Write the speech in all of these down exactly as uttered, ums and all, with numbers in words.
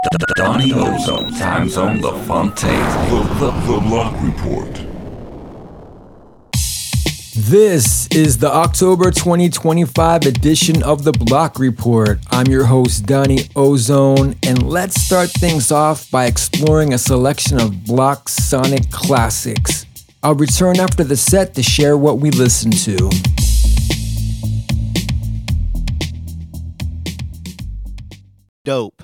Donnie Ozone, Time Zone, The Fontaine, The, the, the Block Report. This is the October twenty twenty-five edition of The Block Report. I'm your host, Donnie Ozone, and let's start things off by exploring a selection of Block Sonic classics. I'll return after the set to share what we listened to. Dope.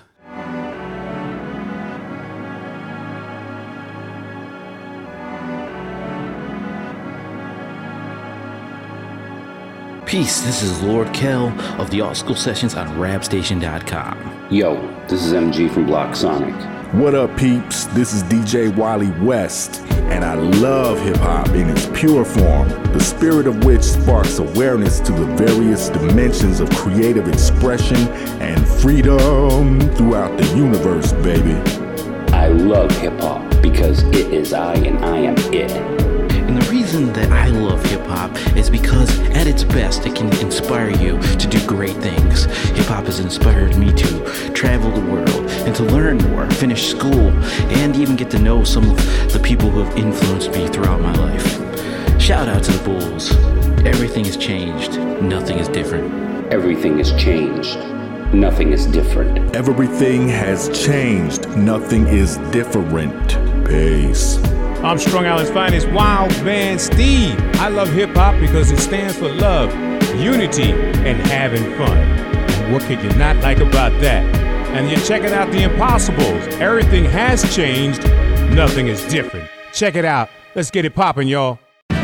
Peace, this is Lord Kel of the Art School Sessions on rap station dot com. Yo, this is M G from Block Sonic. What up, peeps? This is D J Wally West, and I love hip-hop in its pure form, the spirit of which sparks awareness to the various dimensions of creative expression and freedom throughout the universe, baby. I love hip-hop because it is I and I am it. And the reason that I love hip-hop is because at its best it can inspire you to do great things. Hip-hop has inspired me to travel the world and to learn more, finish school, and even get to know some of the people who have influenced me throughout my life. Shout out to the Bulls. Everything has changed. Nothing is different. Everything has changed. Nothing is different. Everything has changed. Nothing is different. Peace. I'm Strung Island's finest, Wild Man Steve. I love hip-hop because it stands for love, unity, and having fun. And what could you not like about that? And you're checking out The Impossibles. Everything has changed. Nothing is different. Check it out. Let's get it poppin', y'all.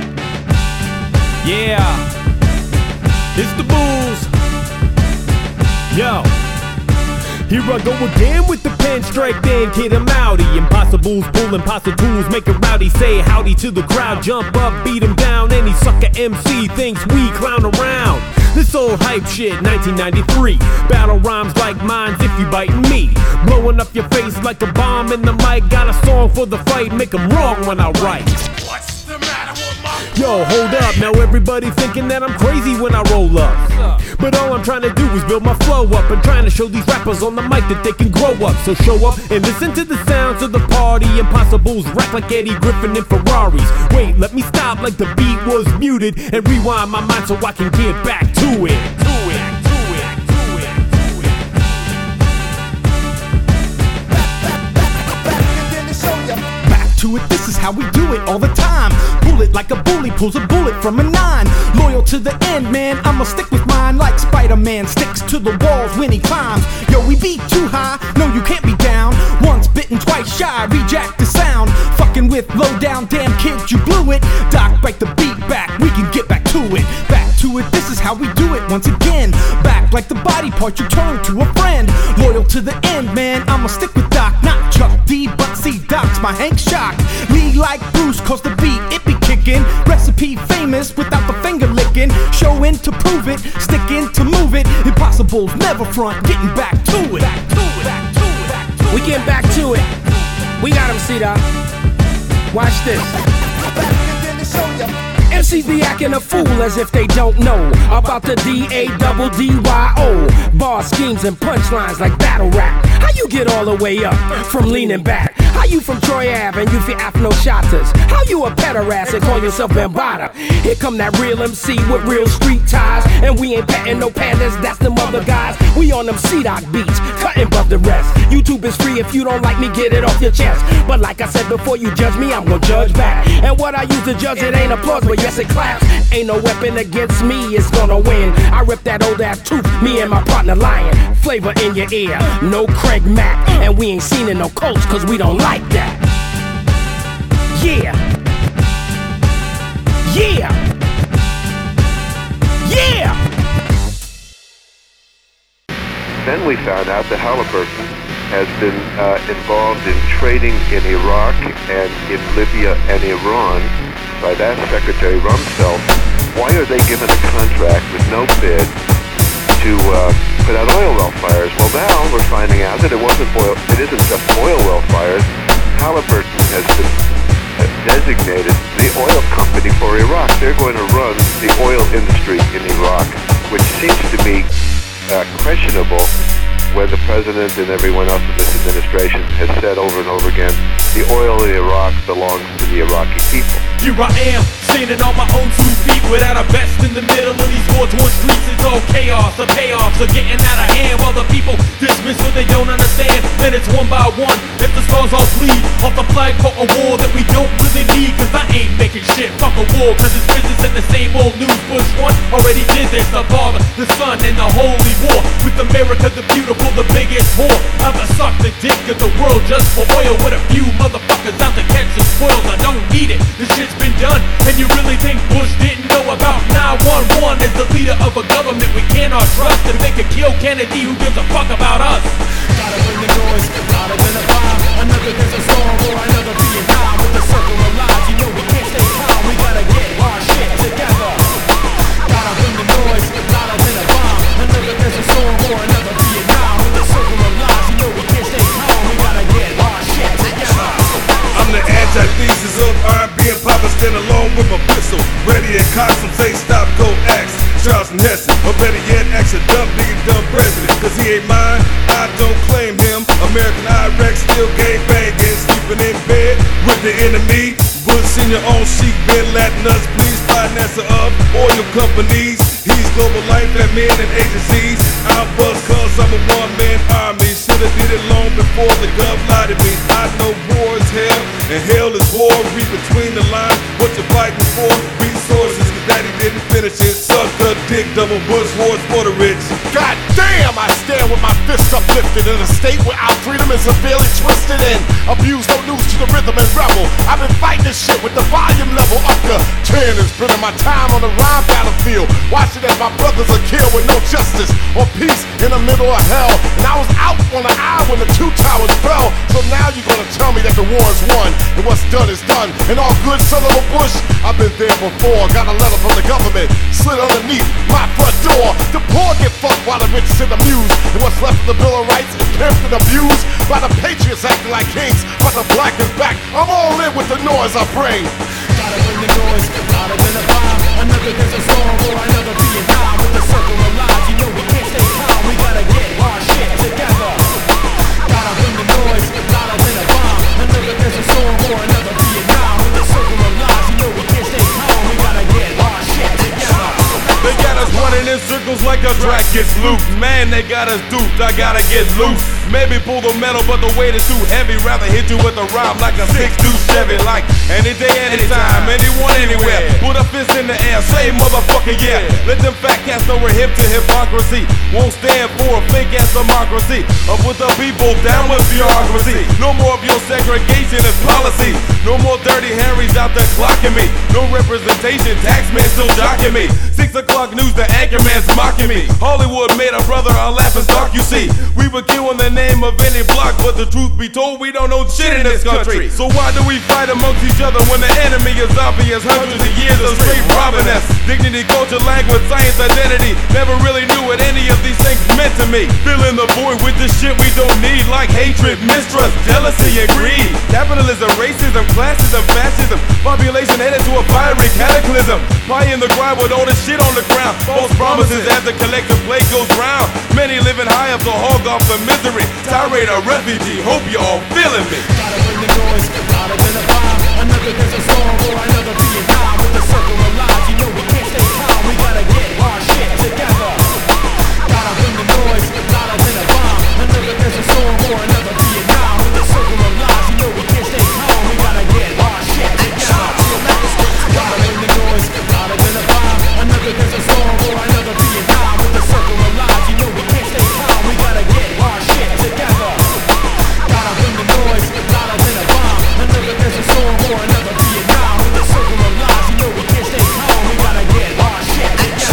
Yeah. It's the Bulls. Yo. Here I go again with the pen strike, then kid, I'm outy. Impossibles, pull impossible tools, make it rowdy. Say howdy to the crowd, jump up, beat him down. Any sucker M C thinks we clown around. This old hype shit, nineteen ninety-three. Battle rhymes like mines if you biting me. Blowing up your face like a bomb in the mic. Got a song for the fight, make them wrong when I write. What's the matter with my... Yo, hold up, now everybody thinking that I'm crazy when I roll up. But all I'm trying to do is build my flow up and trying to show these rappers on the mic that they can grow up. So show up and listen to the sounds of the party. Impossibles rap like Eddie Griffin in Ferraris. Wait, let me stop like the beat was muted and rewind my mind so I can get back to it. To it, to it, to it, to it. Back to it, this is how we do it all the time. Pull it like a bully pulls a bullet from a nine. Loyal to the end, man, I'ma stick with mine like Spider-Man sticks to the walls when he climbs. Yo, we beat too high, no you can't be down. Once bitten, twice shy, reject the sound. Fucking with low down, damn kids, you blew it. Doc, break the beat back, we can get back to it. Back to it, this is how we do it once again. Back like the body part you turn to a friend. Loyal to the end, man, I'ma stick with Doc. Not Chuck D, but see Doc's my Hank Shock. Lead like Bruce, cause the beat, it be kicking. Recipe famous without the finger licking. Showing to prove it, sticking to move it. Impossibles never front, getting back to it. Back to it, back to it, back to it. We getting back to it. We got him, C-Dot. Watch this. M Cs be acting a fool as if they don't know about the D A double D Y O. Bar schemes and punchlines like battle rap. How you get all the way up from leaning back? How you from Troy Ave and you feel Afro Shotters? How you a pederast and call yourself Bambada? Here come that real M C with real street ties. And we ain't petting no pandas, that's them other guys. We on them C-Doc beats, cutting above the rest. YouTube is free, if you don't like me, get it off your chest. But like I said before, you judge me, I'm gonna judge back. And what I use to judge, it ain't applause, but yes it claps. Ain't no weapon against me, it's gonna win. I rip that old ass tooth, me and my partner Lion. Flavor in your ear, no Craig Mack. And we ain't seen in no coats, cause we don't like that. Yeah. Yeah. Yeah. Then we found out that Halliburton has been uh, involved in trading in Iraq and in Libya and Iran. So I'd asked Secretary Rumsfeld, why are they given a contract with no bid to uh, put out oil well fires? Well, now we're finding out that it wasn't oil. It isn't just oil well fires. Halliburton has been uh, designated the oil company for Iraq. They're going to run the oil industry in Iraq, which seems to me uh, questionable, where the president and everyone else in this administration has said over and over again, the oil of Iraq belongs to the Iraqi people. Here I am, standing on my own two feet without a vest in the middle of these war-torn streets. It's all chaos, the payoffs are getting out of hand while the people dismiss what they don't understand. Then it's one by one, if the stars all bleed off the flag for a war that we don't really need. Cause I ain't making shit, fuck a war, cause it's business and the same old news. Bush one already did this, the father, the son, and the holy war. With America the beautiful, the biggest whore. Out to suck the dick of the world just for oil. With a few motherfuckers out to catch the spoils. I don't need it, this shit's been done. And you really think Bush didn't know about nine one one as the leader of a government we cannot trust? If they could kill Kennedy, who gives a fuck about us? Gotta bring the noise, louder than a bomb. Another there's a storm or another Vietnam. With a circle of lies, you know we can't stay calm. We gotta get our shit together. Gotta bring the noise, louder than a bomb. Another there's a storm or another Vietnam. With a circle of lies, you know we can't stay calm. We gotta get our shit together. I'm the antithesis of R and B and pop. I stand alone with my pistol, ready and cock some say stop, go axe. Charleston Heston, or better yet, ask a dumb nigga, dumb president. Cause he ain't mine, I don't claim him. American Iraq still gang banging, sleeping in bed with the enemy. Bush Senior on chic, Ben Latin us, please financer of oil companies. He's global life, that men and agencies. I'm buzz cause I'm a one-man army. Should've did it long before the gov lied to me. I know war is hell, and hell is war. Read between the lines, what you fighting for? Resources, cause daddy didn't finish it. Suck the dick, double Bush wars for the rich. God damn, I stand with my fists uplifted in a state where our freedom is severely twisted and abused. No news to the rhythm and rebel. I've been fighting this shit with the volume level up to ten and spending my time on the rhyme battlefield, watching as my brothers are killed with no justice or peace in the middle of hell. And I was out on the aisle when the two towers fell. So now you're gonna tell me that the war is won and what's done is done. And all good son of a Bush, I've been there before. Got a letter from the government, slid underneath my front door. The poor get fucked while the rich sit amused. And what's left of the Bill of Rights is pimped and abused by the patriots acting like kings. But the black is back, I'm all in with the noise I bring. Gotta bring the noise, louder than a bomb. Another there's a storm or another Vietnam. With a circle of lies, you know we can't stay calm. We gotta get our shit together. Gotta bring the noise, louder than a bomb. Another there's a storm or another Vietnam. With a circle of lies, you know we can't stay calm. We gotta get our shit together. They got us running in circles like a track gets loose. Man, they got us duped, I gotta get loose. Maybe pull the metal, but the weight is too heavy. Rather hit you with a rhyme like a six two Chevy. Like any day, anytime, anyone, anywhere. Put a fist in the air, say motherfucking yeah. Let them fat cats know we're hip to hypocrisy. Won't stand for a fake ass democracy. Up with the people, down with bureaucracy. No more of your segregation and policy. No more dirty Harrys out there clocking me. No representation, taxman still jocking me. Six o'clock news, the anchor man's mocking me. Hollywood made a brother a laughing stock, you see. We were killing the name of any block, but the truth be told, we don't know shit in this country. So why do we fight amongst each other when the enemy is obvious? Hundreds of years of straight robbing us. Dignity, culture, language, science, identity. Never really knew what any of these things meant to me. Filling the void with the shit we don't need, like hatred, mistrust, jealousy, and greed. Capitalism, racism, classism, fascism. Population headed to a fiery cataclysm. Pie in the grind with all the shit on the ground. False promises as the collective plague goes round. Many living high up to hog off the misery. Tirade a refugee, hope you all feeling me. Gotta bring the noise, louder than a bomb. Another there's a storm or another Vietnam. With a circle of lies, you know we can't stay calm. We gotta get our shit together. Gotta bring the noise, louder than a bomb. Another there's a storm or another Vietnam. With a circle of lies, you know we can't stay calm. We gotta get our shit together. Gotta bring the noise, louder than a bomb. Another there's a storm or another Vietnam. With a circle of lies, you know we can't stay calm. We gotta get our shit together. Gotta bring the noise, louder than a bomb. Another there's a storm or another Vietnam. With a circle of lies, you know we can't stay calm. We gotta get our shit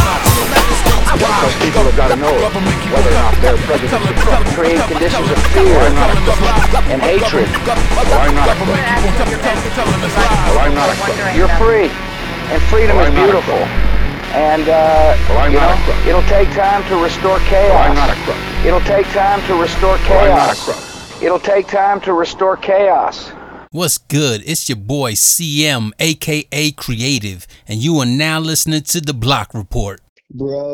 together. Those people have got to know whether or not their president should create conditions of fear and hatred. Well, I'm not a crook. Well, I'm not a crook. You're free, and freedom well, is beautiful. And uh, well, you know, it'll take time to restore chaos. Well, I'm not a crook. It'll take time to restore chaos. Well, I'm not a crook. It'll take time to restore chaos. What's good? It's your boy C M, aka Creative, and you are now listening to The Block Report.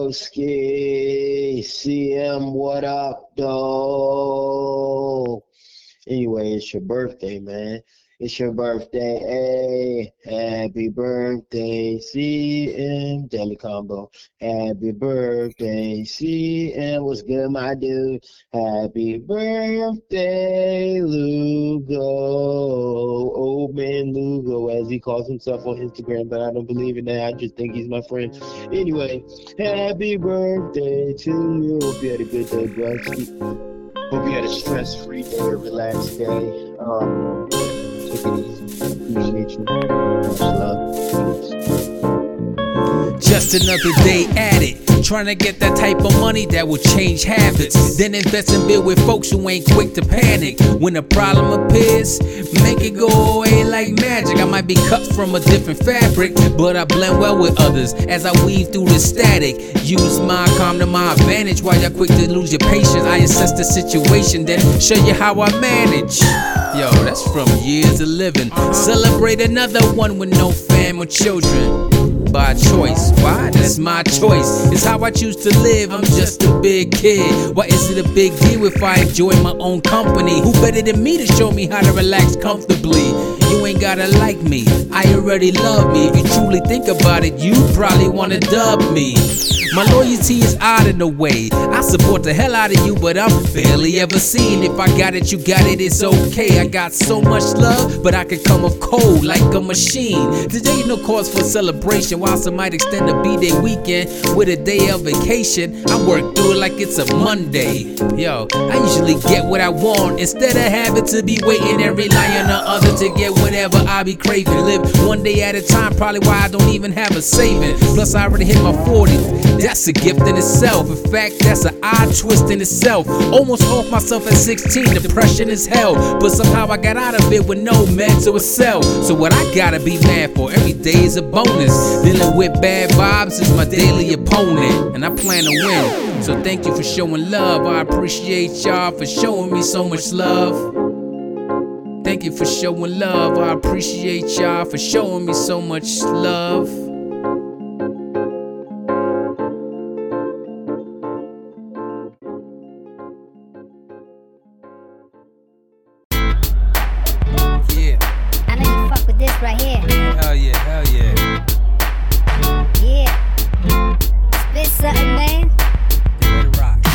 Broski, C M, what up, though? Anyway, it's your birthday, man. It's your birthday, hey, happy birthday, C M Daily Combo. Happy birthday, C M, what's good, my dude? Happy birthday, Lugo, old man Lugo, as he calls himself on Instagram, but I don't believe in that, I just think he's my friend. Anyway, happy birthday to you, hope you had a good day, bro. Hope you had a stress-free day, a relaxed day. Um, take it easy. Appreciate you. Much love. Just another day at it. Trying to get that type of money that will change habits. Then invest and build with folks who ain't quick to panic. When a problem appears, make it go away like magic. I might be cut from a different fabric, but I blend well with others as I weave through the static. Use my calm to my advantage while you're quick to lose your patience. I assess the situation, then show you how I manage. Yo, that's from years of living. Celebrate another one with no fam or children. By choice, why? That's my choice. It's how I choose to live. I'm just a big kid. Why is it a big deal if I enjoy my own company? Who better than me to show me how to relax comfortably? You ain't gotta like me, I already love me. If you truly think about it, you probably wanna dub me. My loyalty is out of the way. I support the hell out of you, but I'm barely ever seen. If I got it, you got it, it's okay. I got so much love, but I can come up cold like a machine. Today no cause for celebration, while some might extend a B-day weekend with a day of vacation. I work through it like it's a Monday. Yo, I usually get what I want instead of having to be waiting and relying on the other to get whatever I be craving. Live one day at a time, probably why I don't even have a saving. Plus I already hit my forties. That's a gift in itself. In fact, that's an odd twist in itself. Almost off myself at sixteen, depression is hell. But somehow I got out of it with no meds or a cell. So what I gotta be mad for, every day is a bonus. Dealing with bad vibes is my daily opponent, and I plan to win. So thank you for showing love. I appreciate y'all for showing me so much love. Thank you for showing love. I appreciate y'all for showing me so much love. Right here. Hell yeah, hell yeah. Yeah. Spit something, man. Let it rock.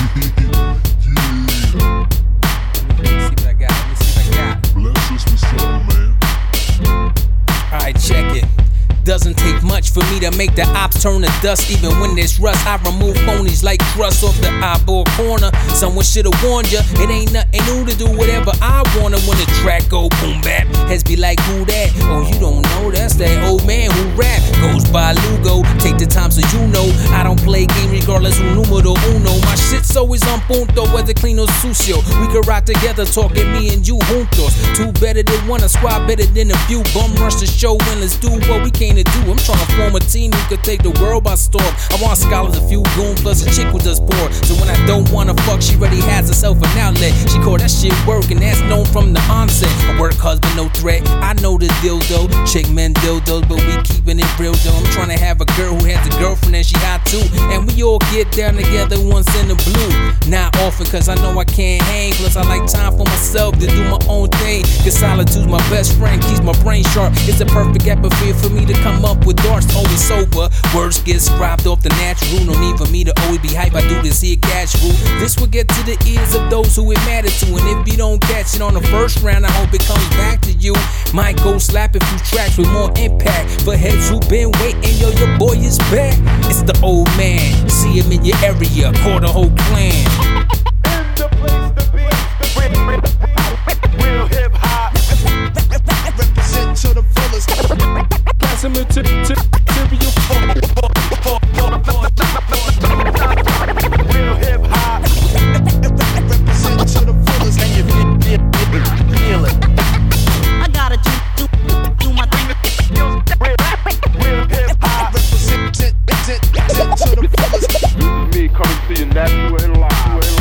Let me see what I got. Let me see what I got. Bless us with something, man. Alright, check it. Doesn't take much for me to make the ops turn to dust. Even when there's rust, I remove phonies like crust off the eyeball corner. Someone should've warned ya. It ain't nothing new to do whatever I wanna. When the track go boom bap, heads be like, who that? Oh, you don't know, that's that old man who rap. Goes by Lugo, take the time so you know I don't play game regardless who numero uno. My shit's always on punto, whether clean or sucio. We could ride together, talking me and you juntos. Two better than one, a squad better than a few. Bum rush the show and let's do what we came to do. I'm trying to form a team who could take the world by storm. I want scholars, a few goon plus a chick who does poor. So when I don't wanna fuck, she already has herself an outlet. She call that shit work, and that's known from the onset. A work husband, no threat. I know the dildo, chick men dildos, but we keeping it real though. I'm trying to have a girl who has a girlfriend and she hot too, and we all get down together once in the blue. Not often, cause I know I can't hang. Plus I like time for myself to do my own thing. Cause solitude's my best friend, keeps my brain sharp. It's a perfect atmosphere for me to come up with darts, always sober. Words get scrapped off the natural. No need for me to always be hype. I do this here casual. This will get to the ears of those who it matter to. And if you don't catch it on the first round, I hope it comes back to you. Might go slap a few tracks with more impact. For heads who been waiting, yo, your boy is back. It's the old man. See him in your area, call the whole clan. The place to be, real hip hop. Represent to the fullest. Pass him a tip, tip, material. Real hip hop. Represent to the fullest, and you feel it. I gotta do, do, do my thing. Real hip hop. Represent to the fullest. Me coming to you natural and live.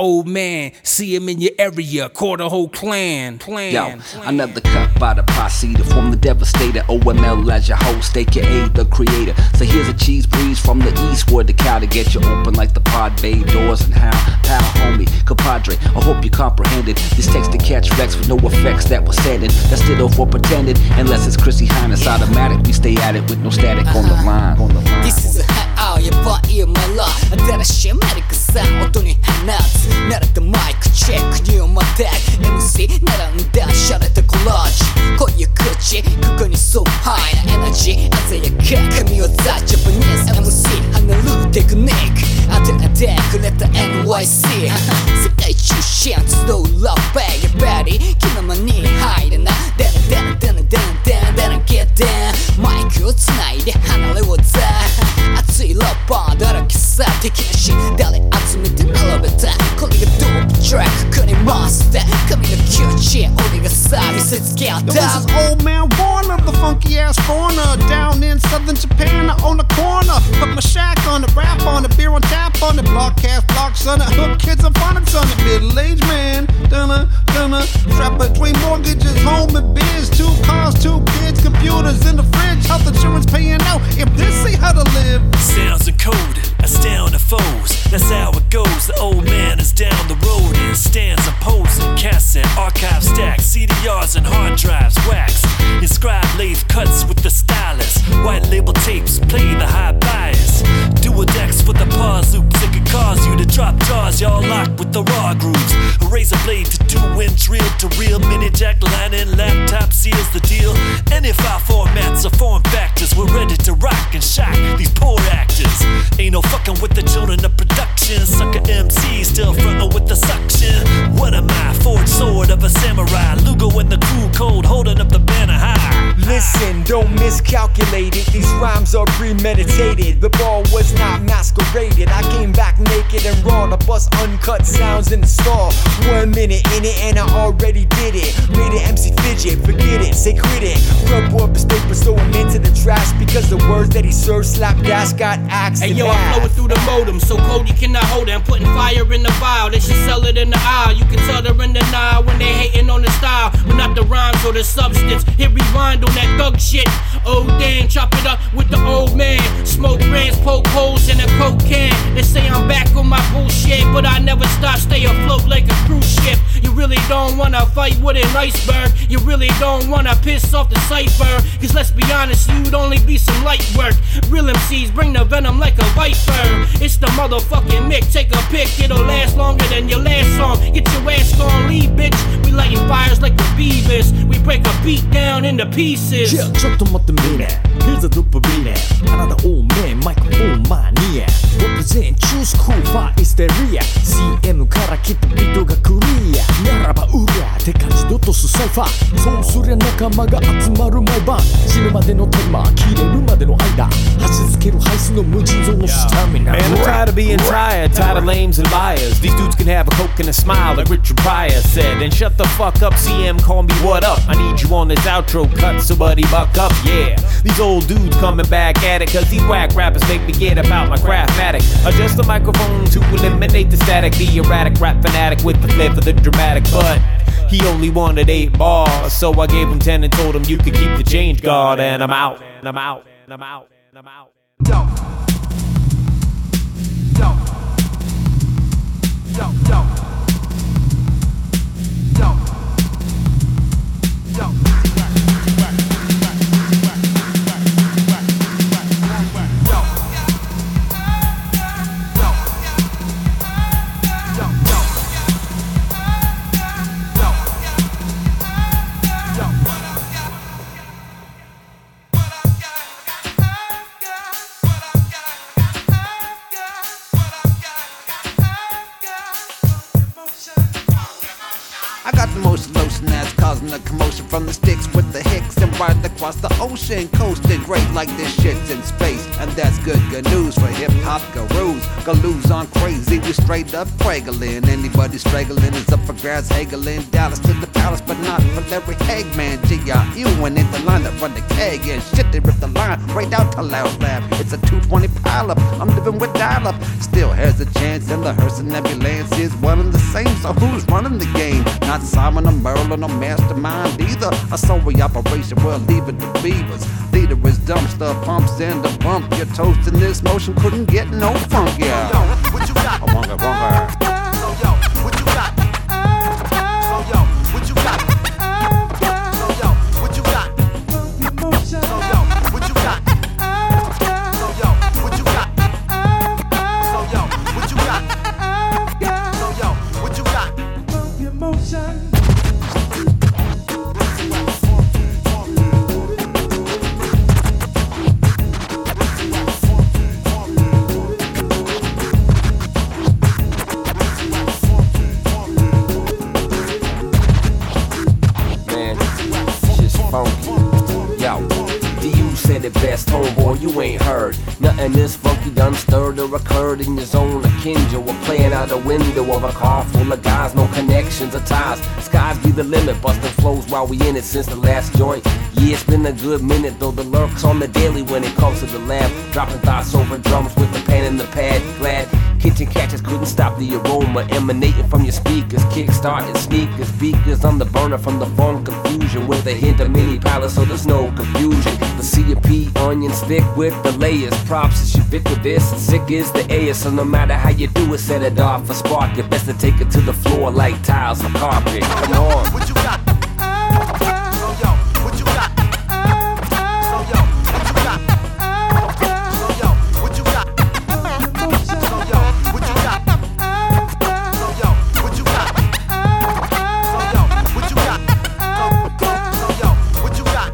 old man, see him in your area, call the whole clan. Plan. Yo, another cut by the posse to form the devastator. O M L as your host, aka the creator. So here's a cheese breeze from the eastward to cow to get you open like the pod bay doors and how. Pal, homie, compadre, I hope you comprehended. This text to catch flex with no effects that was said. That's ditto for pretended, unless it's Chrissy Hyness automatic. We stay at it with no static on the line. On the line. This is a how you buy you my love. 新しいアメリカさ音に放つ慣れたマイクチェックニューマテック エムシー 並んだシャレたコラージュこういう口ここにそうハイなエナジー鮮やか神業ジャパニーズ エムシー 離るテクニック当て当てくれた エヌワイシー 世界中心集うラップやっぱり気の間に入れなデラデラデラデラデラデラゲッデンマイクをつないで離れをザ熱いラッパーだらけさ敵なし誰集めて並べたこれがドープトラックこれマスター神のキューチェ俺がさ見せつけ合った This is old man Warner, the funky ass foreigner down in southern Japan on the corner. Put my shack on it, rap on it, beer on tap on it, broadcast blocks on it, hook kids and phonics on it, middle-aged man, dunna, dunna, trapped between mortgages, home and biz, two cars, two kids, computers in the fridge, health insurance paying out. If this ain't how to live. Sounds encoded, astounding foes. That's how it goes. The old man is down the road and stands imposing. Cassette, archive stacks, C D Rs and hard drives, wax. Inscribed lathe cuts with the stylus. White label tapes, play the high bias. Dual decks with the pause loops. It could cause you to drop jaws. Y'all locked with the raw grooves. A razor blade to two-inch reel to reel. Mini jack line and laptop seals the deal. Any file formats or form factors. We're ready to rock and shock these poor actors. Ain't no fucking with the children of production. Sucker M C still frontin' with the suction. What am I? Forged sword of a samurai. Lugo and the crew cold holding up the banner high. Listen, don't miscalculate it. These rhymes are premeditated. The ball was not masqueraded. I came back naked and raw to bust uncut sounds in the stall. One minute in it and I already did it. Made an M C fidget, forget it, say quit it. Rub up his paper, throw him into the trash. Because the words that he served slap gas got axed. Hey yo, I'm flowing through the modem, so Cody cannot hold it. I'm putting fire in the vial, they should sell it in the aisle. You can tell they're in denial when they hating on the style, but not the rhymes or the substance. Hit rewind on that thug shit. Oh damn, chop it up with the old man. Smoke brands, poke holes in a coke can. They say I'm back on my bullshit, but I never stop, stay afloat like a cruise ship. You really don't wanna fight with an iceberg. You really don't wanna piss off the cipher. Cause let's be honest, you'd only be some light work. Real M Cs bring the venom like a viper. It's the motherfucking Mick, take a pic, it'll last longer than your last song. Get your ass gone, leave bitch. We lighting fires like the Beavis. We break a beat down into pieces. Yeah, ちょっと待ってみね Here's a dope beat あなたオーメンマイクオーマニア Represent choose cool fire hysteria シーエム から来たビートがクリアならばうらって感じで落とすサイファーそうすりゃ仲間が集まる毎晩死ぬまでのタイマー切れるまでの間走りつけるハイスの無尽蔵のスタミナ Man, I'm tired of being tired, tired of lames and liars. These dudes can have a coke and a smile like Richard Pryor said. And shut the fuck up, C M, call me what up. I need you on this outro cut, so buddy buck up, yeah. These old dudes coming back at it, cause these whack rappers make me get about my craftmatic. Adjust the microphone to eliminate the static, the erratic rap fanatic with the flair for the dramatic. But he only wanted eight bars, so I gave him ten and told him you could keep the change guard. And I'm out, and I'm out, and I'm out, and I'm out. Yo. Yo. Yo, yo. Yo. Yo. lotion, lotion that's causing a commotion from the sticks with the hicks and right across the ocean. Coasting great like this shit's in space. And that's good, good news for hip-hop gurus. Galoos on crazy, we straight up fraggling. Anybody straggling is up for grabs, haggling. Dallas to the palace, but not for Larry Hagman. G I U and in the line that run the keg. And shit, they rip the line right out to Loud Lab. It's a two twenty pile-up, I'm living with dial-up. Still has a chance, and the hearse and ambulance is one and the same. So who's running the game? Not Simon or Merlin or Mastermind either. A sorry operation, we'll leave it to beavers. Leader is dumpster pumps and the bump. Your toast in this motion couldn't get no funk, yeah. Yo, what you got? I want it, want it. So yo, what you got? So yo, what you got? So yo, what you got? So yo, what you got? So yo, what you got? So yo, what you got? So yo, what you got? Emotion. Said it best, homeboy, you ain't heard nothing this funky done stirred or occurred in your zone of Kinjo or playing out the window of a car full of guys, no connections or ties. Skies be the limit, busting flows while we in it since the last joint. Yeah, it's been a good minute though, the lurks on the daily when it comes to the lab. Dropping thoughts over drums with the pen and the pad. Glad kitchen catchers couldn't stop the aroma emanating from your speakers. Kick-starting sneakers, beakers on the burner from the phone confusion with a hint of mini palace so there's no confusion. The C of P onions thick with the layers. Props is ubiquitous and sick is the air. So no matter how you do it, set it off or spark it. Best to take it to the floor like tiles or carpet. Come on. What you got? So yo, what you got? So yo, what you got? So yo, what you got? So yo, what you got? So yo, what you got? So yo, what you got? So yo, what you got?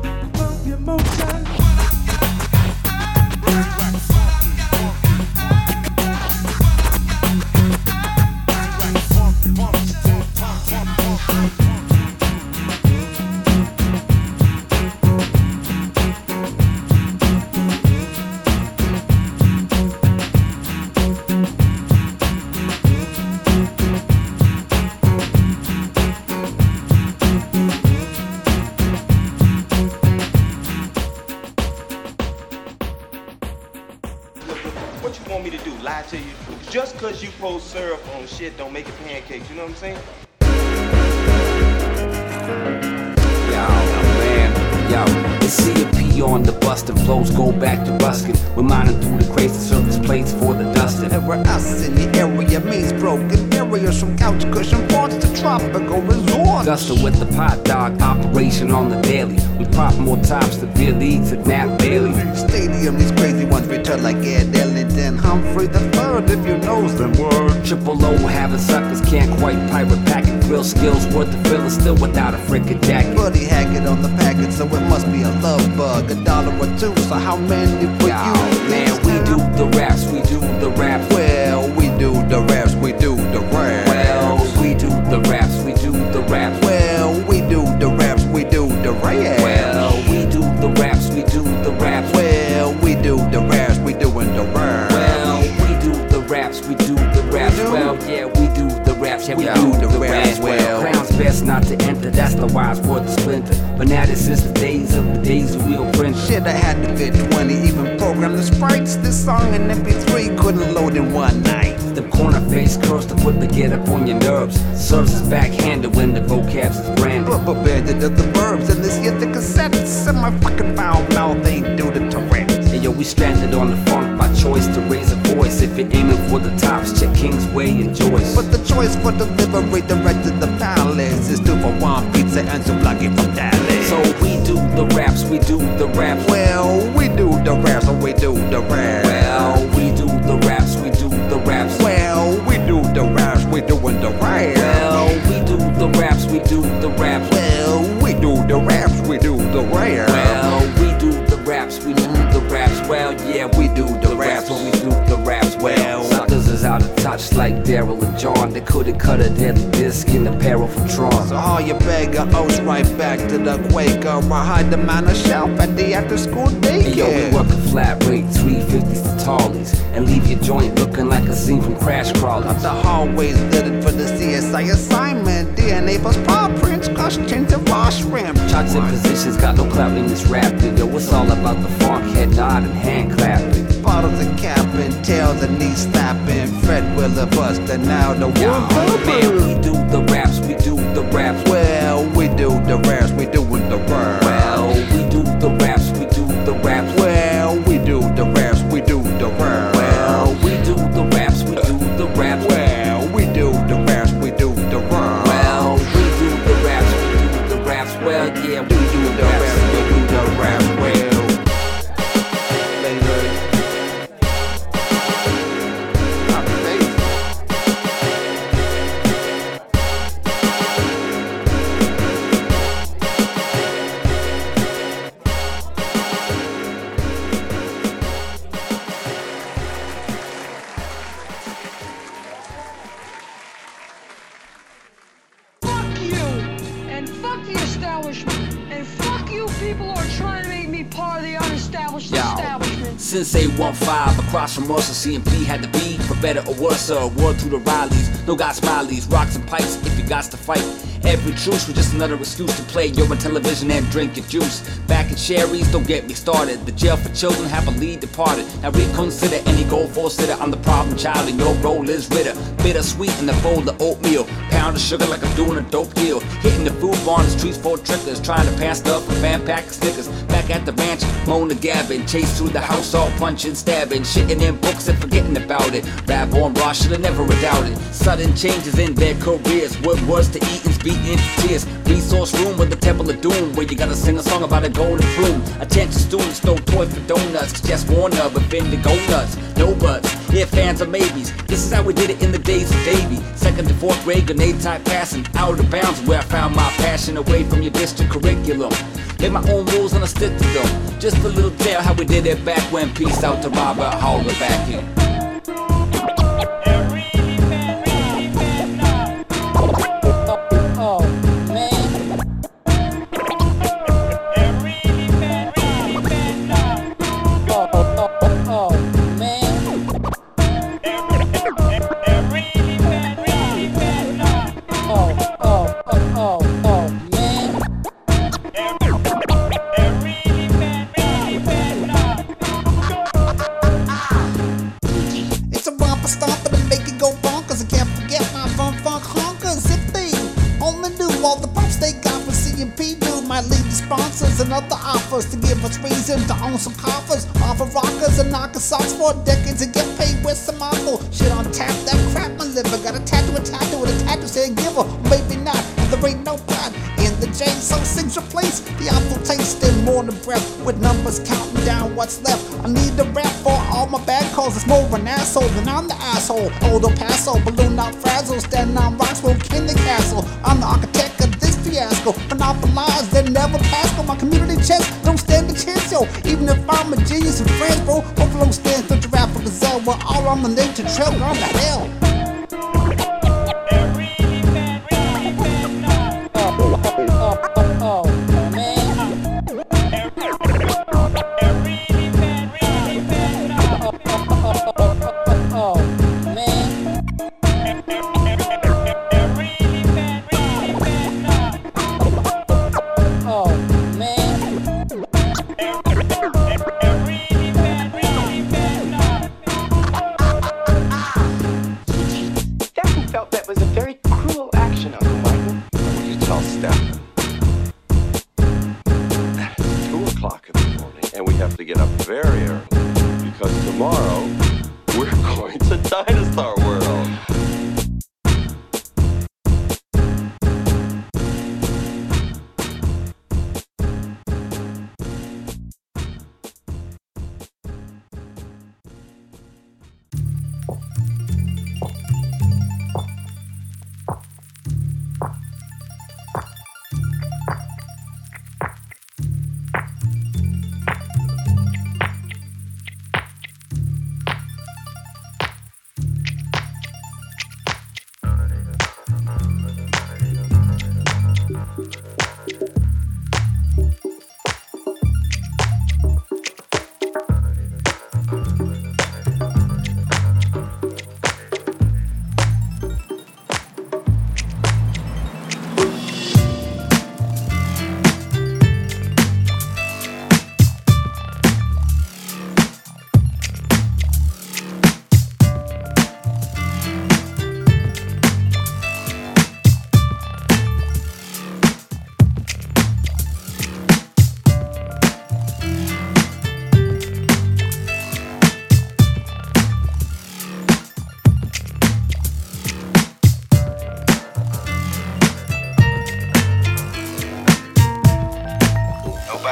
What you want me to do? Lie to you? Just cause you pour syrup on shit don't make it pancakes, you know what I'm saying? Yo, man, yo, the C of P on the bustin' flows go back to Ruskin. We're mining through the crates to service plates for the dustin'. There were us in the area, maze broken areas from couch cushion ports to tropical resorts. Duster with the pot dog operation on the daily. We pop more tops to beer leagues at Nap Bailey. Stadium, these crazy ones return like Ed Ellington, Humphrey the Third, if you knows them word. Triple O having suckers can't quite pirate packet. Real skills worth the feeling still without a frickin' jacket. Buddy Hackett on the packet, so it must be a love bug. A dollar or two, so how many for Yo, you? Man, we do the raps, we do the raps. Well, we do the raps, we do the raps. Well, we do the raps, we do the raps. Well, we do the raps, we do the raps. Well, we do the raps, we do the raps. Well, we do the raps, we doing the raps. Well, we do the raps, we do the raps. Well, yeah, we do the raps, yeah, we Yo, do the raps. raps. Well, Crown's best not to enter, that's the wise word to splinter. But now this is the days of the days of real print. Shit, I had to fit twenty, even program the sprites. This song in M P three couldn't load in one night. The corner face curse to put the get up on your nerves. Serves as backhanded when the vocabs is branded. Rubber banded of the verbs, and this hit the cassettes. And my fucking foul mouth ain't do the Tourette's. Hey yo, we stranded on the funk by choice to raise a voice. If you're aiming for the tops, check Kingsway and Joyce. But the choice for delivery direct to the palace is two for one pizza and some lucky from Dallas. So we do the raps, we do the raps. Well, we do the raps, or we do the raps. Well, we do the raps, we do the raps. Well, we do the raps, we doing the raps. Well, we do the raps, we do the raps. Well, we do the raps, we do the raps. Well, we do the raps, we do the raps. Well, yeah, we do the raps, we do the raps. Well, suckers is out of touch. Much like Daryl and John, they couldn't cut a deadly disc in apparel from Tron. So haul your bag of oats right back to the Quaker, or hide them on a shelf at the after-school daycare. And yo, we work a flat rate, three fifties to tallies, and leave your joint looking like a scene from Crash Crawlers. Up the hallways littered for the C S I assignment. D N A plus paw prints, questions and raw shrimp. Charts and positions got no clout in this rap. Yo, it's all about the funk, head nod and hand clapping. Bottles and capping, tails and knee slapping. Fred Willer Buster, now the Yo, world. man, we do the raps, we do the raps. Well, we do the raps, we do with the raps. Well, we do the raps, we do the raps. Well, we do the raps, we do the raps. Well, we do the raps, we do the raps. Well, we do the raps, we do the raps. Well, we do the raps, we do the raps. Well, yeah, we do the raps, we do the raps. Well. Since eight one five, across from us, C M P had to be, for better or worse, a word through the Rileys. No got smileys, rocks and pipes if you got to fight. Every truce was just another excuse to play your on television and drink your juice. Back in Sherry's, don't get me started. The jail for children happily departed. Now reconsider any goal for sitter. I'm the problem child and your role is Ritter. Bittersweet in the bowl of oatmeal. Pound of sugar like I'm doing a dope deal. Hitting the food bar on the streets for trickers. Trying to pass stuff for fan pack stickers. Back at the ranch, moan the gabbing. Chase through the house all punching, stabbing. Shitting in books and forgetting about it. Rap on raw, should've never doubted. Sudden changes in their careers. What was to eat and beat into tears. Resource room with the Temple of Doom, where you gotta sing a song about a golden plume. Attention students, no toy for donuts. Just Warner, but Fendi go nuts. No buts, if fans or maybes. This is how we did it in the days of Davy. Second to fourth grade, grenade type passing. Out of bounds where I found my passion, away from your district curriculum. Made my own rules and I stick to them. Just a little tale how we did it back when. Peace out to Robert Holler back in. Another offers to give us reason to own some coffers, offer rockers and knock socks for decades and get paid with some awful shit on tap. That crap my liver got a tattoo, a tattoo with a tattoo saying give her, maybe not. And there ain't no blood in the J, so things replace the awful taste in morning breath with numbers counting down what's left. I need a rap for all my bad calls. It's more of an asshole than I'm the asshole. Old El Paso, balloon out frazzle, standing on rocks, will king the castle. I'm the architect of this fiasco, monopolized that never pass on my community chest. Don't stand a chance, yo. Even if I'm a genius and friends, bro, hope I don't stand for giraffe or gazelle. We're all on the nature trail, gone to hell.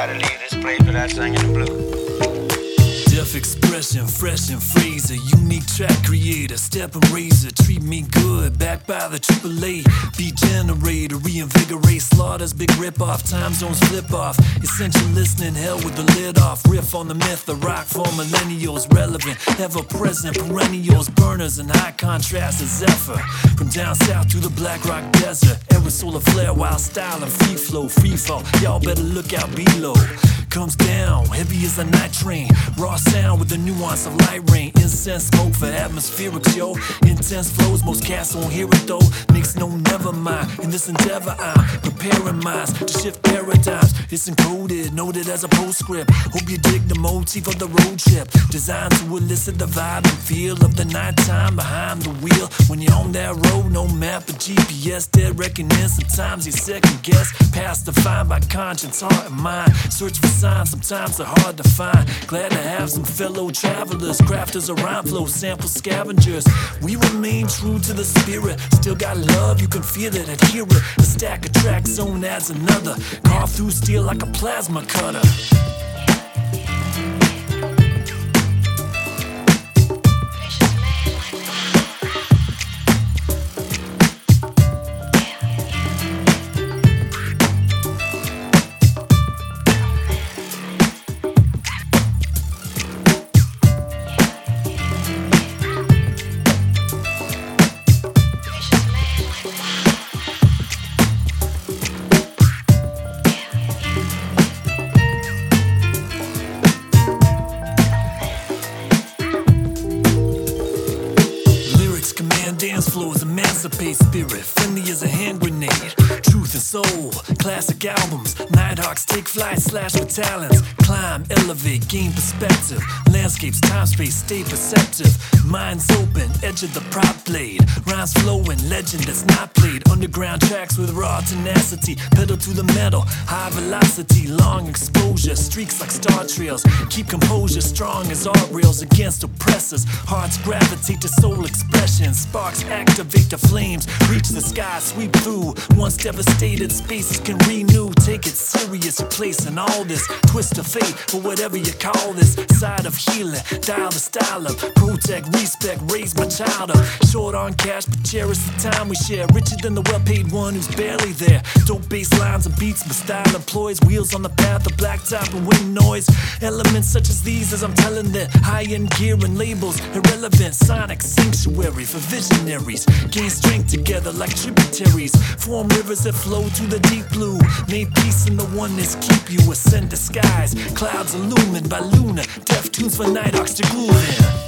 try to leave this place without singing the blues. Deaf expression, fresh and phrase, a unique track creator, step and razor, treat me good, backed by the triple A, beat generator, reinvigorate, slaughters, big rip off, time zones flip off, essential listening, hell with the lid off, riff on the myth, the rock for millennials, relevant, ever present, perennials, burners and high contrast, a zephyr, from down south to the black rock desert, aerosol flare, wild style and free flow, free fall, y'all better look out below. Comes down, heavy as a night train. Raw sound with the nuance of light rain. Incense smoke for atmospherics, yo. Intense flows, most cats won't hear it though. Makes no never mind. In this endeavor, I'm preparing minds to shift paradigms. It's encoded, noted as a postscript. Hope you dig the motif of the road trip. Designed to elicit the vibe and feel of the nighttime behind the wheel. When you're on that road, no map or G P S, dead reckoning. Sometimes you second guess. Past defined by conscience, heart and mind. Search for signs, sometimes they're hard to find. Glad to have some fellow travelers, crafters of rhyme flow, sample scavengers. We remain true to the spirit. Still got love, you can feel it, adhere it. The stack of track zone adds another. Carve through steel like a plasma cutter. Spirit, friendly as a hand grenade. Truth and soul, classic albums. Nighthawks take flight, slash with talents. Climb, elevate, gain perspective. Landscapes, time, space, stay perceptive. Minds open, edge of the prop blade. Rhymes flowing, legend that's not played. Underground tracks with raw tenacity. Pedal to the metal, high velocity. Long exposure, streaks like star trails. Keep composure, strong as art rails against oppressors. Hearts gravitate to soul expression. Sparks activate the flames. Reach the sky, sweep through. Once devastated spaces can renew. Take it serious, your place in all this. Twist of fate, or whatever you call this. Side of healing, dial the style up. Protect, respect, raise my child up. Short on cash, but cherish the time we share. Richer than the well-paid one who's barely there. Dope bass lines and beats, but style employs. Wheels on the path of blacktop and wind noise. Elements such as these, as I'm telling them. High-end gear and labels, irrelevant. Sonic sanctuary for visionaries. Gain strength together like tributaries. Form rivers that flow to the deep blue. Made peace in the oneness, keep you ascend the skies. Clouds illumined by lunar. Deaf tunes for Nighthawks to groove in.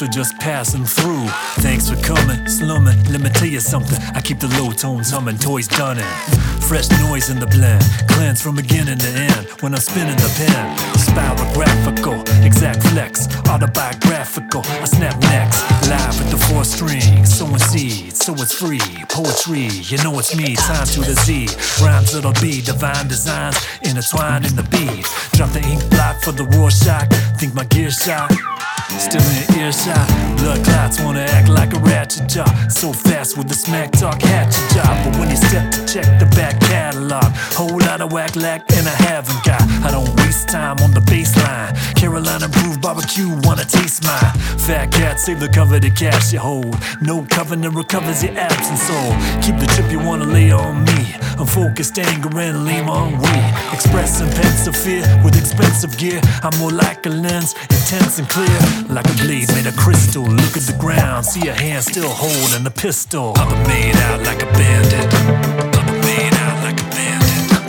or just passing through. Thanks for coming, slumming. Let me tell you something. I keep the low tones humming, toys done in. Fresh noise in the blend, cleanse from beginning to end. When I'm spinning the pen, spirographical, exact flex, autobiographical. I snap necks, live with the four strings, sowing seeds, so it's free. Poetry, you know it's me. Time to the Z, rhymes it'll be. Divine designs intertwined in the beat. Drop the ink block for the Rorschach. Think my gear shot. Still in earshot, blood clots wanna act like a ratchet jaw. So fast with the smack talk, hatchet job. But when you step to check the back catalog, whole lot of whack lack and I haven't got. I don't waste time on the baseline. Carolina Groove Barbecue, wanna taste mine. Fat cat, save the cover to cash you hold. No covenant recovers your absent soul. Keep the trip you wanna lay on me. I'm focused, anger and lame on we. Expressing pensive fear with expensive gear. I'm more like a lens, intense and clear. Like a blade made of crystal. Look at the ground, see a hand still holding the pistol. Papa made out like a bandit. Papa made out like a bandit.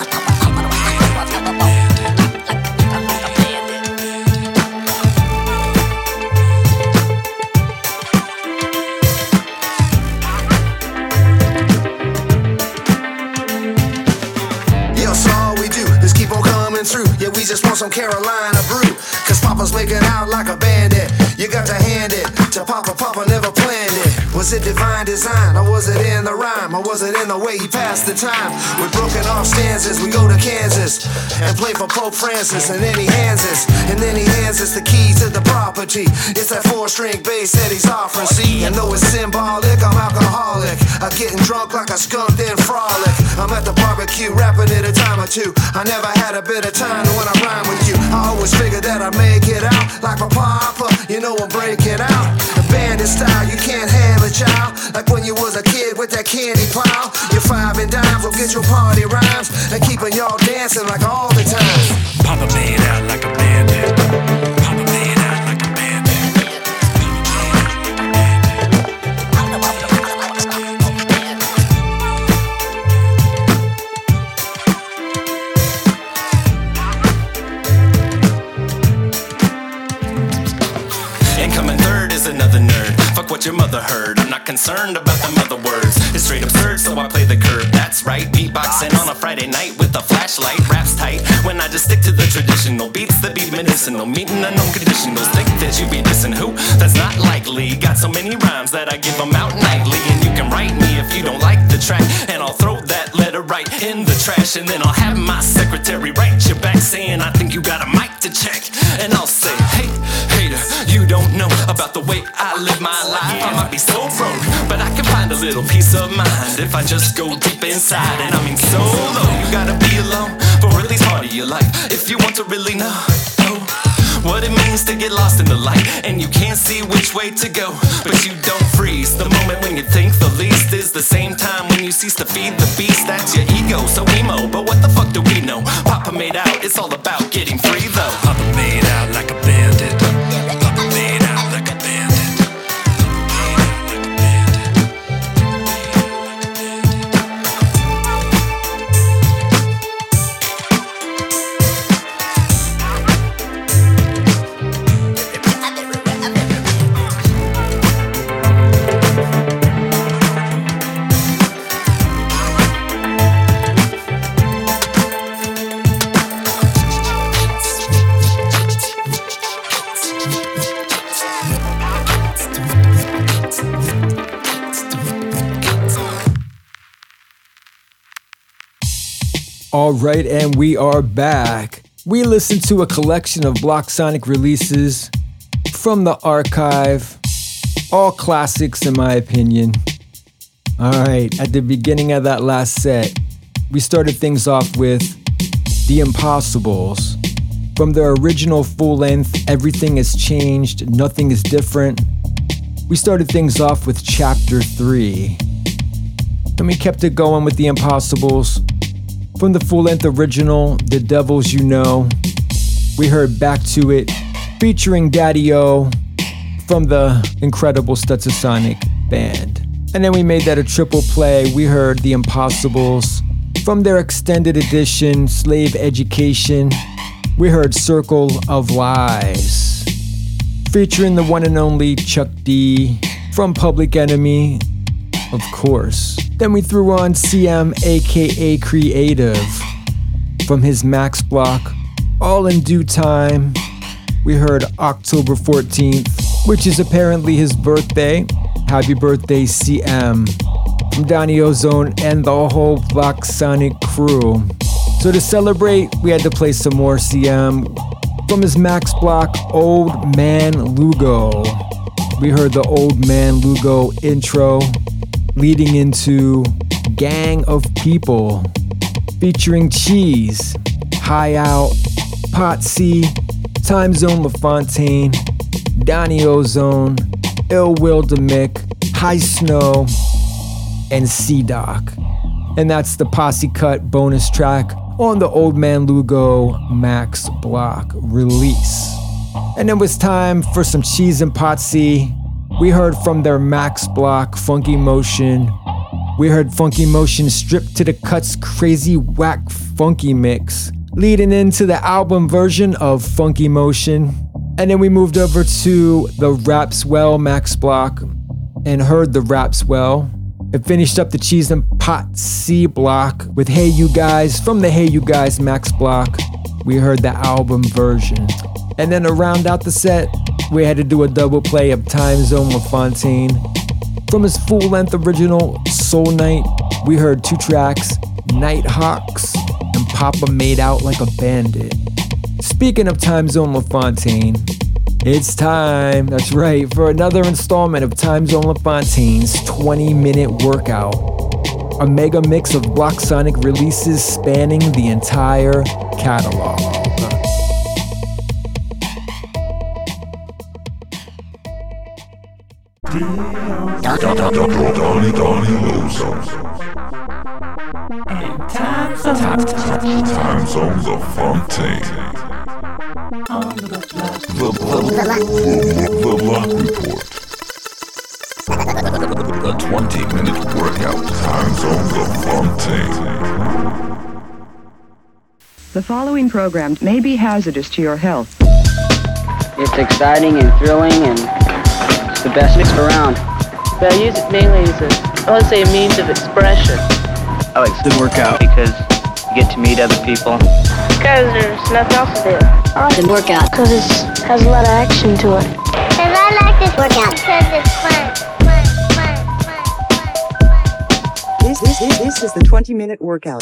Yeah, so all we do is keep on coming through. Yeah, we just want some Carolina brew. Cause Papa's making out like a bandit. You got to hand it to Papa, Papa never planned it. Was it divine design, or was it in the rhyme, or was it in the way he passed the time? With broken off stanzas, we go to Kansas and play for Pope Francis, and then he hands us, and then he hands us the keys to the property. It's that four-string bass that he's offering. See, and though it's symbolic, I'm alcoholic. I'm getting drunk like a skunk, then frolic. I'm at the barbecue, rapping it a time or two. I never had a bit of time when I rhyme with you. I always figured that I'd make it out like my papa. You know I'm breaking out. The bandit style, you can't handle it, child. Like when you was a kid with that candy pile. You're five and dimes, will get your party rhymes and keeping y'all dancing like all the time. Papa made out like a bandit. Papa made out like a bandit. And coming third is another nerd. Fuck what your mother heard. I'm not concerned about them other words. It's straight absurd, so I play the curb. That's right, beatboxing on a Friday night with a flashlight. Raps tight when I just stick to the traditional beats that be medicinal. Meeting unknown conditionals. Think that you be dissing who? That's not likely. Got so many rhymes that I give them out nightly. And you can write me if you don't like the track, and I'll throw that letter right in the trash. And then I'll have my secretary write you back saying I think you got a mic to check. And I'll say, hey, hater, you don't know about the way I live my life. I might be so broke, but I can find a little peace of mind if I just go deep inside. And I mean so low, you gotta be alone for at least part of your life if you want to really know oh, what it means to get lost in the light. And you can't see which way to go, but you don't freeze. The moment when you think the least is the same time when you cease to feed the beast. That's your ego, so emo, but what the fuck do we know? Papa made out, it's all about getting free though. Papa made out like a bandit. Papa made out like a bandit. All right, and we are back. We listened to a collection of Block Sonic releases from the archive. All classics, in my opinion. All right, at the beginning of that last set, we started things off with The Impossibles. From their original full length, Everything Has Changed, Nothing Is Different, we started things off with Chapter three. And we kept it going with The Impossibles. From the full-length original, The Devils You Know, we heard Back to It, featuring Daddy-O from the incredible Stetsasonic Band. And then we made that a triple play. We heard The Impossibles from their extended edition, Slave Education. We heard Circle of Lies featuring the one and only Chuck D from Public Enemy, of course. Then we threw on C M aka Creative from his Max Block, All in Due Time. We heard October fourteenth, which is apparently his birthday. Happy birthday, C M, from Donnie Ozone and the whole Block Sonic crew. So to celebrate, we had to play some more C M from his Max Block, Old Man Lugo. We heard the Old Man Lugo intro leading into Gang of People featuring Cheese, High Out, Pot C, Time Zone LaFontaine, Donnie Ozone, Ill Will Demick, High Snow, and C-Doc. And that's the Posse Cut bonus track on the Old Man Lugo Max Block release. And it was time for some Cheese and Potsy. We heard from their Max Block Funky Motion. We heard Funky Motion Stripped to the Cuts Crazy Whack Funky Mix, leading into the album version of Funky Motion. And then we moved over to the Rapswell Max Block and heard the Rapswell. It finished up the Cheese and Pot C block with Hey You Guys from the Hey You Guys Max Block. We heard the album version. And then to round out the set, we had to do a double play of Time Zone LaFontaine. From his full-length original Soul Night, we heard two tracks, Nighthawks and Papa Made Out Like a Bandit. Speaking of Time Zone LaFontaine, it's time, that's right, for another installment of Time Zone LaFontaine's twenty minute workout. A mega mix of Block Sonic releases spanning the entire catalog. Donnie Donnie Ozone. Time Zone. Time Zone LaFontaine. The Block, the Block Report. The twenty minute workout. Time Zone LaFontaine. The following program may be hazardous to your health. It's exciting and thrilling and it's the best mix around. But I use it mainly as a, I would say, a means of expression. I like the workout because you get to meet other people. Because there's nothing else to do. I like the workout because it has a lot of action to it. Because I like this workout because it's fun, fun, fun, fun, fun, fun. This, this, this, this is the twenty minute workout.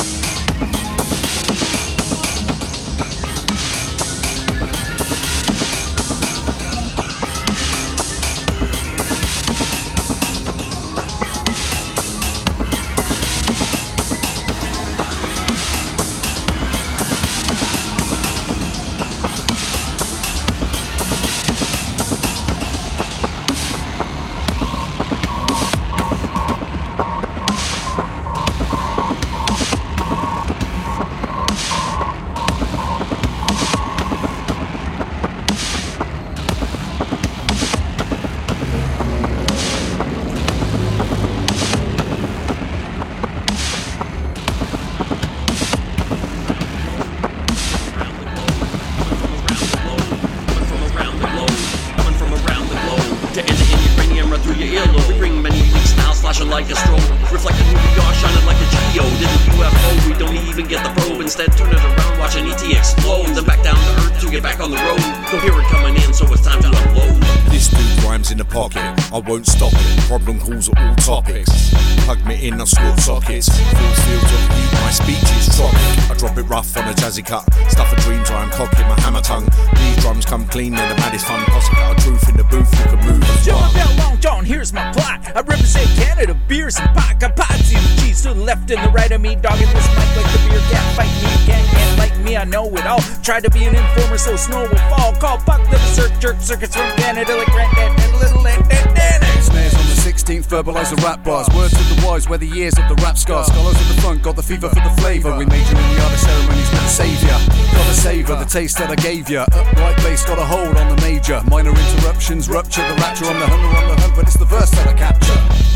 I won't stop it, problem calls are all topics. Plug me in, I squirt sockets. Full fields of heat, my speech is tropic. I drop it rough on a jazzy cut. Stuff of dreams, I am cocking my hammer tongue. These drums come clean, they're the maddest fun. Posse got a truth in the booth, you can move as Joe well. Bell, Long John, here's my plot. I represent Canada, beers and pot. Got pots and cheese to the left and the right of me. Dogging this mic like the beer cat. Fight me, can't, can't like me, I know it all. Try to be an informer so snow will fall. Call Puck to the circ jerk circuits from Canada like Granddad and Little and Danny. Snares on the sixteenth, verbalise the rap bars. Words to the wise, where the years of the rap scars. Scholars at the front, got the fever for the flavour. We major in the art of ceremonies with the saviour. Gotta savour the taste that I gave ya. Upright bass, got a hold on the major. Minor interruptions, rupture the rapture. I'm the hunter on the hunt, but it's the verse that I capture.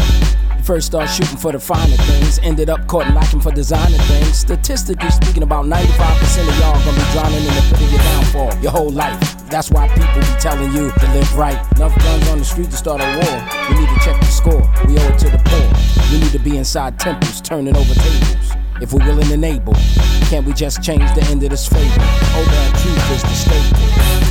First started shooting for the finer things, ended up caught lacking for designer things. Statistically speaking, about ninety-five percent of y'all gonna be drowning in the pit of your downfall your whole life. That's why people be telling you to live right. Enough guns on the street to start a war. We need to check the score. We owe it to the poor. We need to be inside temples, turning over tables. If we're willing and able, can't we just change the end of this fable? Oh, that truth is the staple.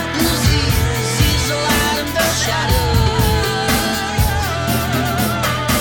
Shadow.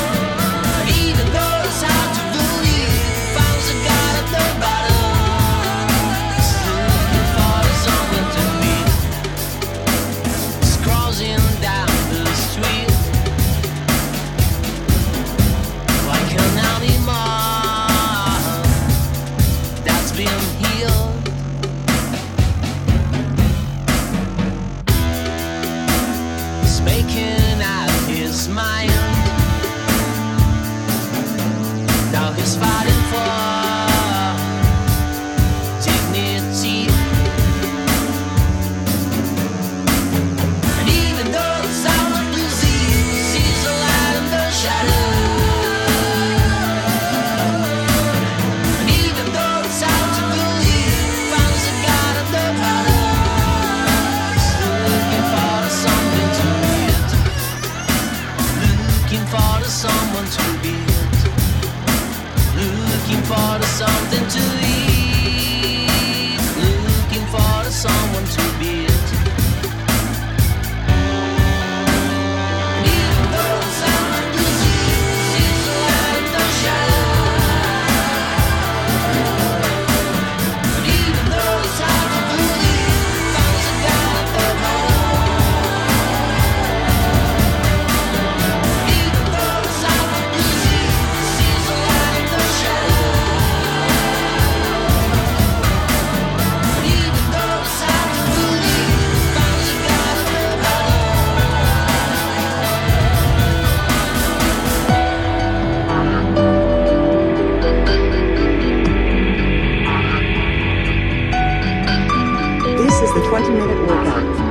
is the twenty minute workout.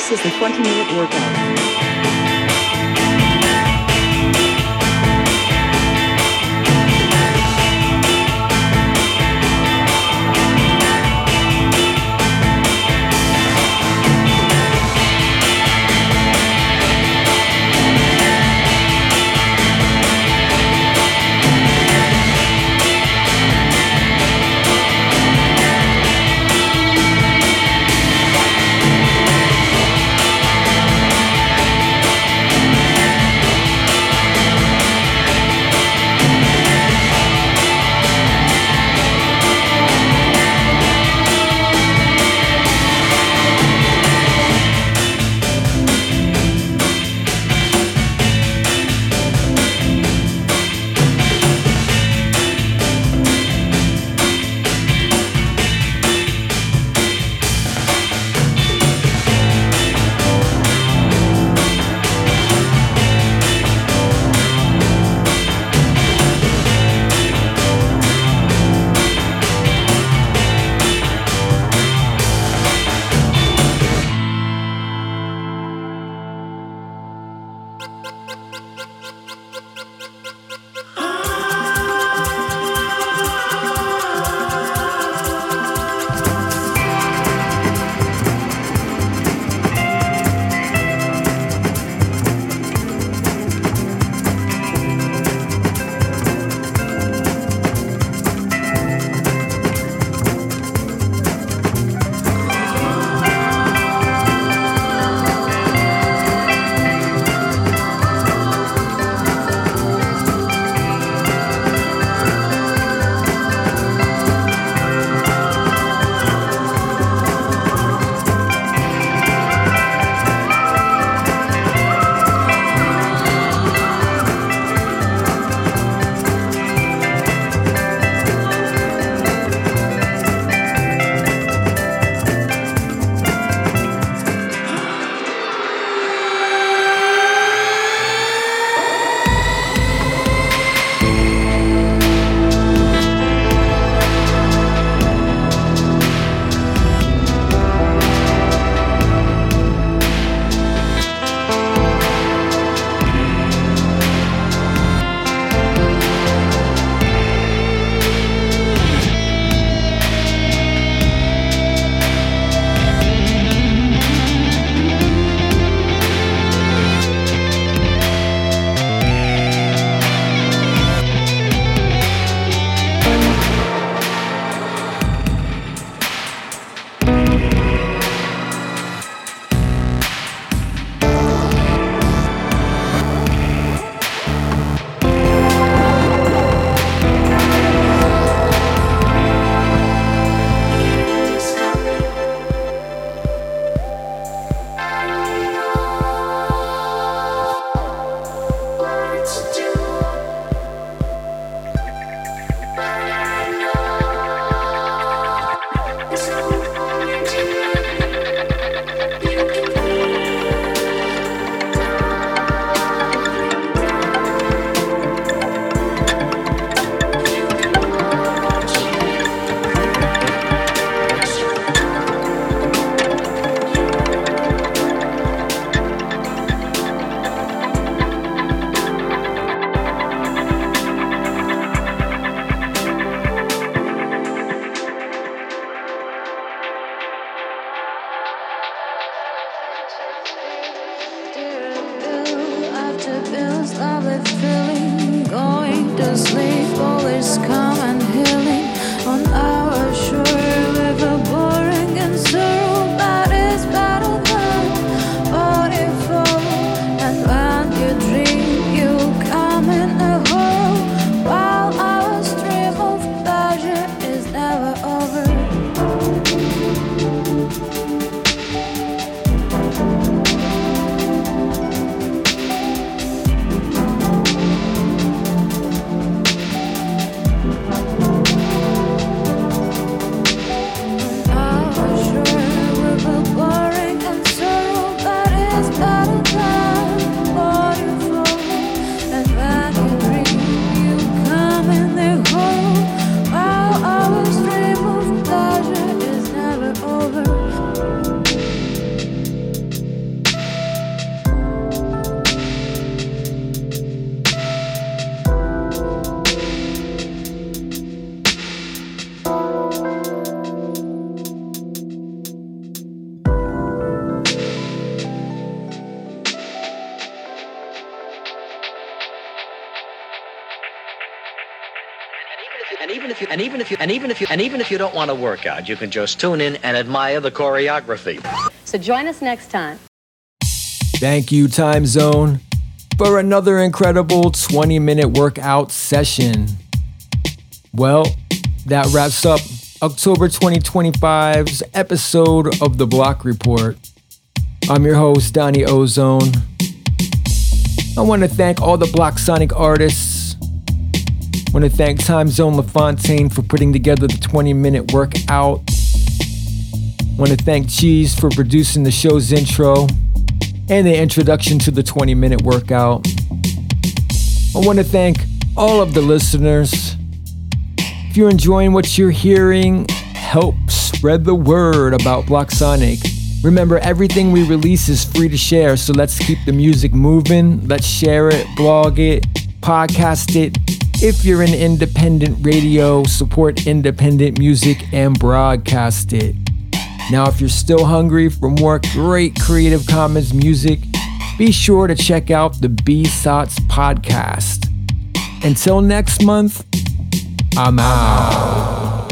This is the twenty minute workout. you and even if you and even if you and even if you don't want to work out, you can just tune in and admire the choreography. So join us next time. Thank you, Time Zone, for another incredible twenty-minute workout session. Well, that wraps up October twenty twenty-five's episode of The Block Report. I'm your host, Donnie Ozone. I want to thank all the Block Sonic artists. I want to thank Time Zone LaFontaine for putting together the twenty-minute workout. I want to thank Cheese for producing the show's intro and the introduction to the twenty-minute workout. I want to thank all of the listeners. If you're enjoying what you're hearing, help spread the word about Block Sonic. Remember, everything we release is free to share, so let's keep the music moving. Let's share it, blog it, podcast it. If you're in independent radio, support independent music and broadcast it. Now, if you're still hungry for more great Creative Commons music, be sure to check out the B-Sots podcast. Until next month, I'm out.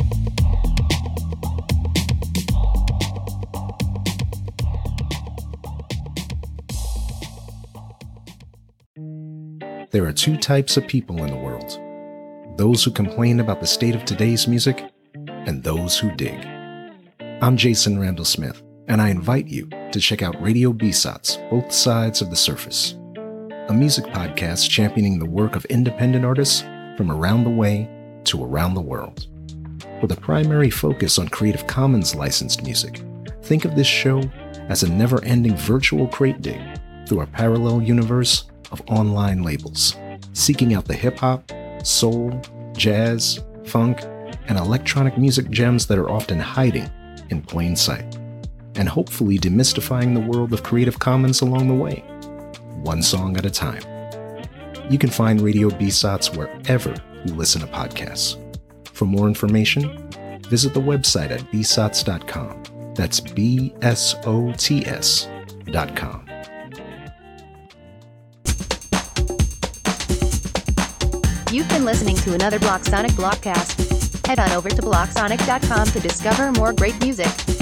There are two types of people in the world. Those who complain about the state of today's music, and those who dig. I'm Jason Randall Smith, and I invite you to check out Radio B-Sots, Both Sides of the Surface, a music podcast championing the work of independent artists from around the way to around the world. With a primary focus on Creative Commons licensed music, think of this show as a never-ending virtual crate dig through a parallel universe of online labels, seeking out the hip-hop, soul, jazz, funk, and electronic music gems that are often hiding in plain sight, and hopefully demystifying the world of Creative Commons along the way, one song at a time. You can find Radio B-Sots wherever you listen to podcasts. For more information, visit the website at b sots dot com. That's B S O T S dot com. You've been listening to another Block Sonic Blockcast. Head on over to block sonic dot com to discover more great music.